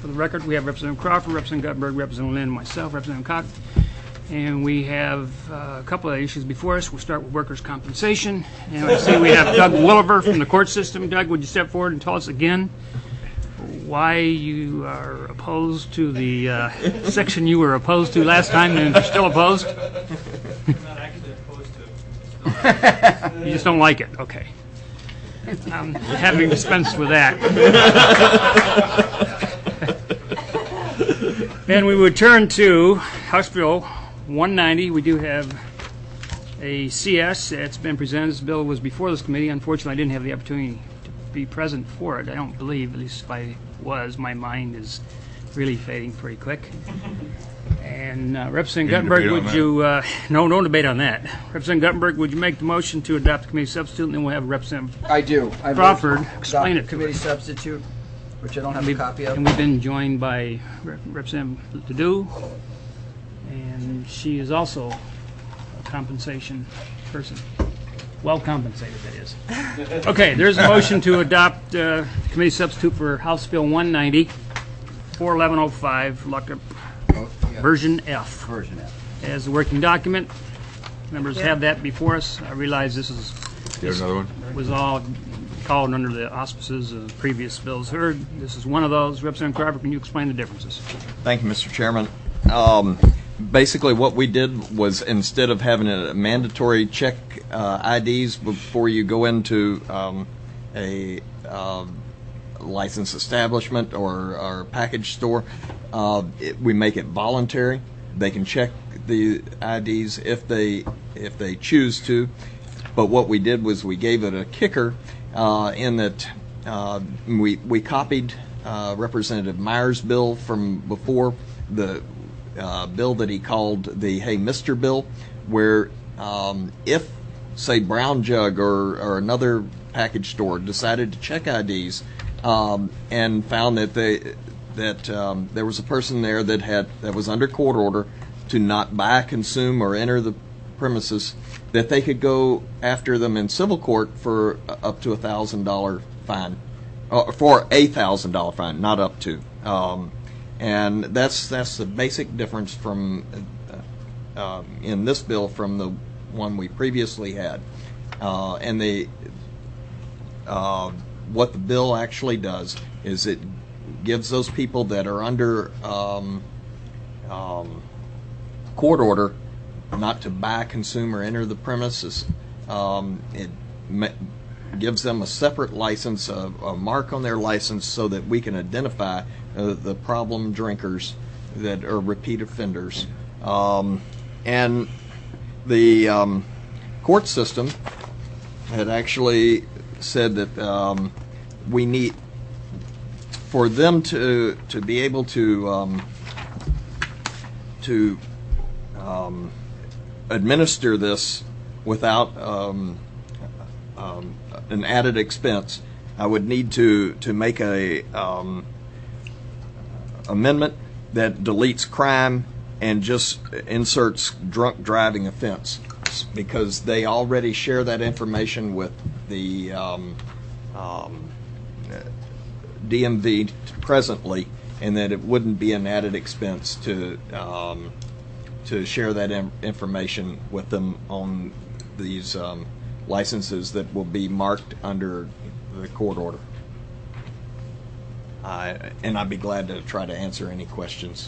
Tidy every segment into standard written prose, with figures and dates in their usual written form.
For the record, we have Representative Crawford, Representative Guttenberg, Representative Lynn, and myself, Representative Cox. And we have a couple of issues before us. We'll start with workers' compensation. And I see we have Doug Williver from the court system. Doug, would you step forward and tell us again why you are opposed to the section you were opposed to last time and you're still opposed? I'm not actually opposed to it. You just don't like it? Okay. I'm having dispensed with that. And we would turn to House Bill 190. We do have a CS that's been presented. This bill was before this committee. Unfortunately, I didn't have the opportunity to be present for it. I don't believe, at least if I was, my mind is really fading pretty quick. And Representative Guttenberg, would you, no debate on that. Representative Guttenberg, would you make the motion to adopt the committee substitute, and then we'll have Representative Crawford explain it to committee us. Substitute, which I don't have a copy of. And we've been joined by Representative Ledoux, and she is also a compensation person. Well compensated, that is. Okay, there's a motion to adopt committee substitute for House Bill 190, 41105, locked up. Version F. Version F. As the working document. Members have that before us. I realize this Another one? was all called under the auspices of previous bills heard. This is one of those. Representative Crawford, can you explain the differences? Thank you, Mr. Chairman. Basically, what we did was, instead of having a mandatory check IDs before you go into a licensed establishment or package store, we make it voluntary. They can check the IDs if they choose to. But what we did was we gave it a kicker in that we copied Representative Meyer's bill from before, the bill that he called the Hey Mr. bill, where if, say, Brown Jug or another package store decided to check IDs and found that there was a person there that was under court order to not buy, consume, or enter the premises, that they could go after them in civil court for up to $1,000 fine, for $1,000 fine, not up to. And that's the basic difference from in this bill from the one we previously had. And what the bill actually does is it gives those people that are under court order not to buy, consume, or enter the premises. It gives them a separate license, a mark on their license, so that we can identify the problem drinkers that are repeat offenders. And the court system had actually said that we need, for them to be able to administer this without an added expense, I would need to make a amendment that deletes crime and just inserts drunk driving offense, because they already share that information with the DMV presently, and that it wouldn't be an added expense to share that information with them on these licenses that will be marked under the court order. And I'd be glad to try to answer any questions.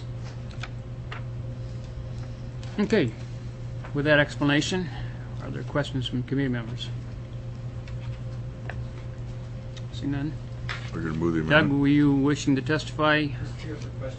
Okay. With that explanation, are there questions from committee members? See none? We're going to move the Doug, amendment. were you wishing to testify? Here for questions.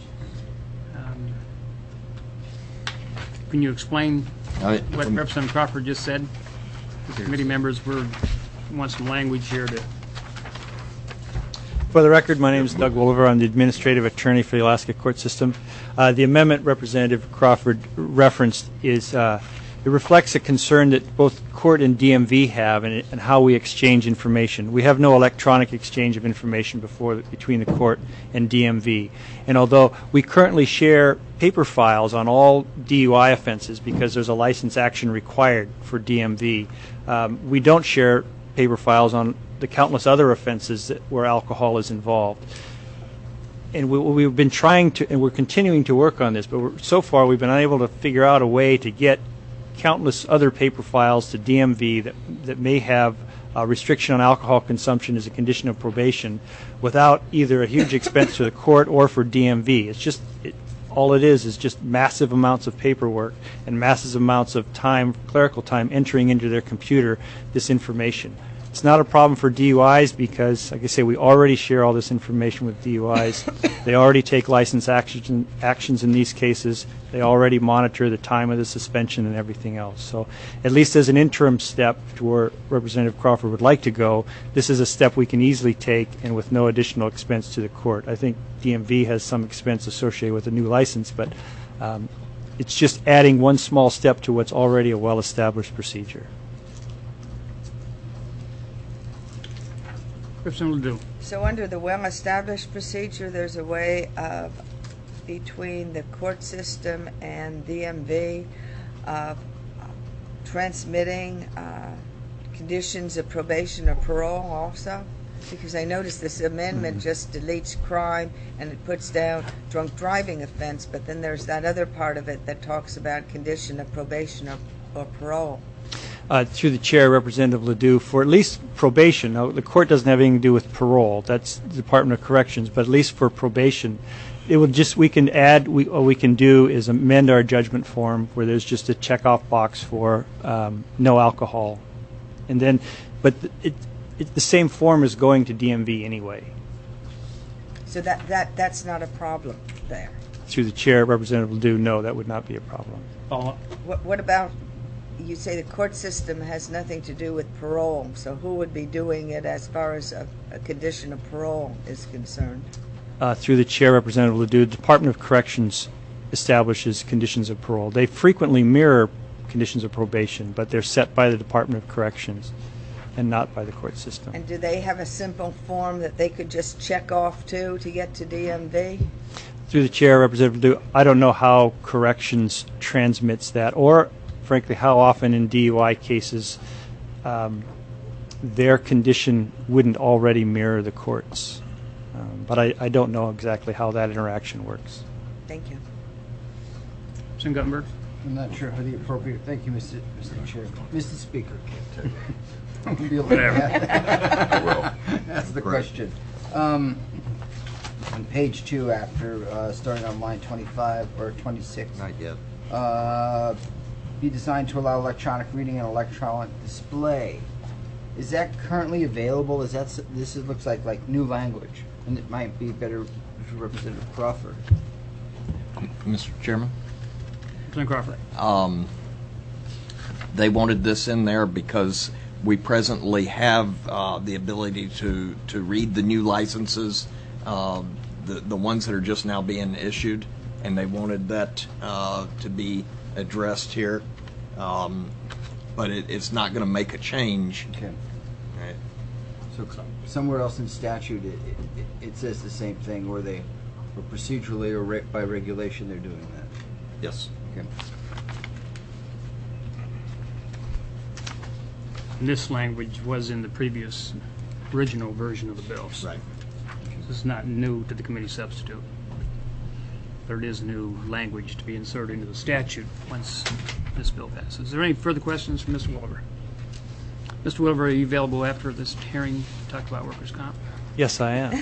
Can you explain what From- Representative Crawford just said? The committee members want some language here to. For the record, my name is Doug Wolver. I'm the administrative attorney for the Alaska court system. The amendment Representative Crawford referenced is it reflects a concern that both court and DMV have and how we exchange information. We have no electronic exchange of information between the court and DMV. And although we currently share paper files on all DUI offenses because there's a license action required for DMV, we don't share paper files on the countless other offenses where alcohol is involved. and we've been trying to, and we're continuing to work on this, but so far we've been unable to figure out a way to get countless other paper files to DMV that may have a restriction on alcohol consumption as a condition of probation without either a huge expense to the court or for DMV. It's just, all it is just massive amounts of paperwork and massive amounts of time, clerical time, entering into their computer this information. It's not a problem for DUIs because, like I say, we already share all this information with DUIs. They already take license actions in these cases. They already monitor the time of the suspension and everything else. So at least as an interim step to where Representative Crawford would like to go, this is a step we can easily take and with no additional expense to the court. I think DMV has some expense associated with a new license, but it's just adding one small step to what's already a well-established procedure. So under the well-established procedure, there's a way of, between the court system and DMV, of transmitting conditions of probation or parole also? Because I noticed this amendment just deletes crime and it puts down drunk driving offense, but then there's that other part of it that talks about condition of probation or parole. Through the chair, Representative Ledoux, for at least probation. Now, the court doesn't have anything to do with parole. That's the Department of Corrections. But at least for probation, it would just, we can add, what we can do is amend our judgment form where there's just a check-off box for no alcohol. And then, but the same form is going to DMV anyway. So that's not a problem there. Through the chair, Representative Ledoux, no, that would not be a problem. What about, you say the court system has nothing to do with parole, so who would be doing it as far as a condition of parole is concerned? Through the chair, Representative Ledoux, the Department of Corrections establishes conditions of parole. They frequently mirror conditions of probation, but they're set by the Department of Corrections and not by the court system. And do they have a simple form that they could just check off to get to DMV? Through the chair, Representative Ledoux, I don't know how Corrections transmits that, or frankly how often in DUI cases their condition wouldn't already mirror the court's. But I don't know exactly how that interaction works. Thank you. Mr. Guttenberg? I'm not sure how the appropriate. Thank you, Mr. Chair. Mr. Speaker. Whatever. That's the question. On page 2, after starting on line 25 or 26. Not yet. Be designed to allow electronic reading and electronic display. Is that currently available? Is that this looks like new language, and it might be better for Representative Crawford. Mr. Chairman? Representative Crawford. They wanted this in there because we presently have the ability to read the new licenses, the ones that are just now being issued, and they wanted that to be addressed here. But it's not going to make a change. Okay. Right. So somewhere else in statute, it says the same thing, or procedurally or by regulation, they're doing that. Yes. Okay. And this language was in the previous original version of the bill. Right. This is not new to the committee substitute. There is new language to be inserted into the statute once this bill passes. Is there any further questions from Mr. Williver? Mr. Williver, are you available after this hearing to talk about workers' comp? Yes, I am.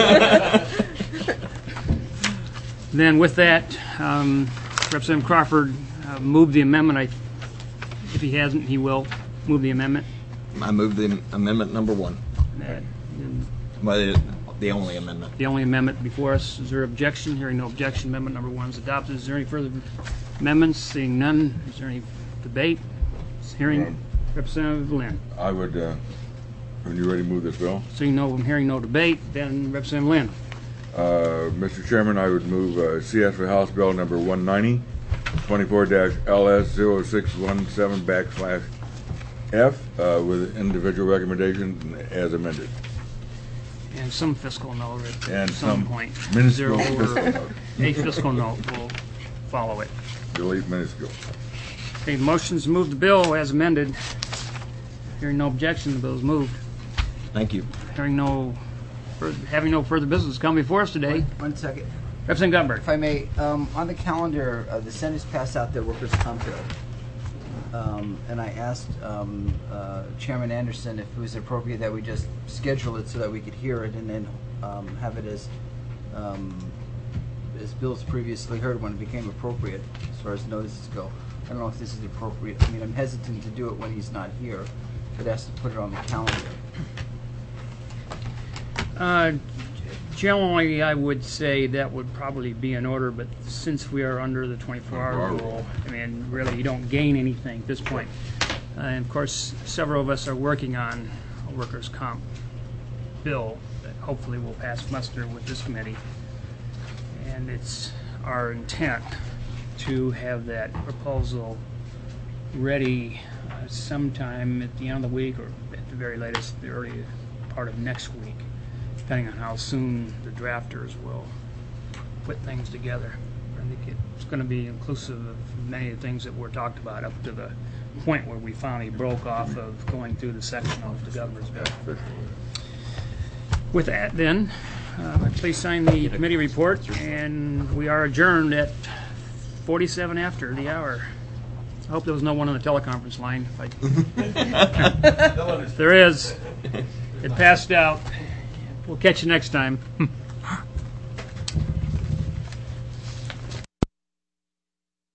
Then with that, Representative Crawford moved the amendment. If he hasn't, he will move the amendment. I move the amendment number 1. Well, the only amendment. The only amendment before us. Is there objection? Hearing no objection, amendment number 1 is adopted. Is there any further amendments? Seeing none, is there any debate? Hearing Representative Lynn. I would, are you ready to move this bill? Seeing no, hearing no debate, then Representative Lynn. Mr. Chairman, I would move CS for House Bill number 190, 24-LS0617/F with individual recommendations as amended. And some fiscal note at And some some point. minuscule Zero or fiscal note. a fiscal note will follow it. Delete minuscule. Okay, motions to move the bill as amended. Hearing no objection, the bill is moved. Thank you. Hearing no having no further business come before us today, One second. Representative Gumberg. If I may, on the calendar, the Senate's passed out their workers' comp bill. And I asked Chairman Anderson if it was appropriate that we just schedule it so that we could hear it and then have it as bills previously heard when it became appropriate as far as notices go. I don't know if this is appropriate. I mean, I'm hesitant to do it when he's not here, but asked to put it on the calendar. Generally, I would say that would probably be in order, but since we are under the 24-hour rule, I mean, really, you don't gain anything at this point. And of course, several of us are working on a workers' comp bill that hopefully will pass muster with this committee. And it's our intent to have that proposal ready sometime at the end of the week, or at the very latest, the early part of next week, depending on how soon the drafters will put things together. I think it's going to be inclusive of many of the things that were talked about up to the point where we finally broke off of going through the section of the governor's bill. With that, then, please sign the committee report, and we are adjourned at 47 after the hour. I hope there was no one on the teleconference line. If there is, it passed out. We'll catch you next time.